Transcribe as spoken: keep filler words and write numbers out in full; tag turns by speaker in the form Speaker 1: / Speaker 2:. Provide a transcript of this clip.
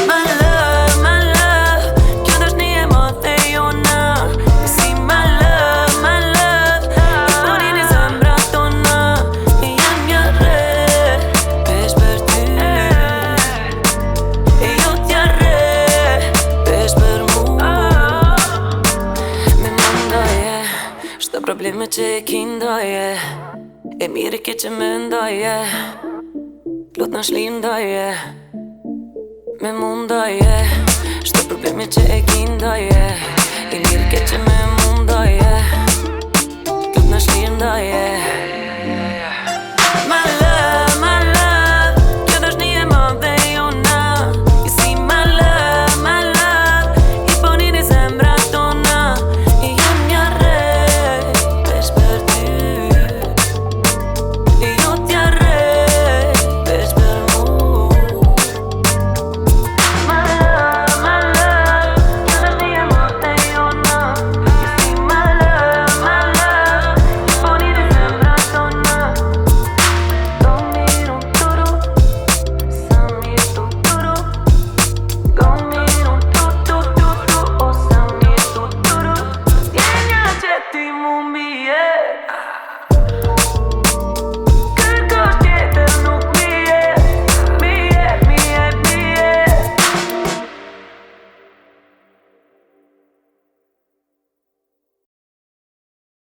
Speaker 1: My love, my love, kjo dashni e mothe jona. E si my love, my love, i bonin e zëmbrat tona. E jam një re, veç për ty. E jo t'ja re, veç për mu. Me mandoje, shto probleme që e kindoje. E mire ke që me ndoje, lut në shlindoje. Me mundoje, shto probleme që e kindoje. E mire ke që me mundoje, lut në shlindoje.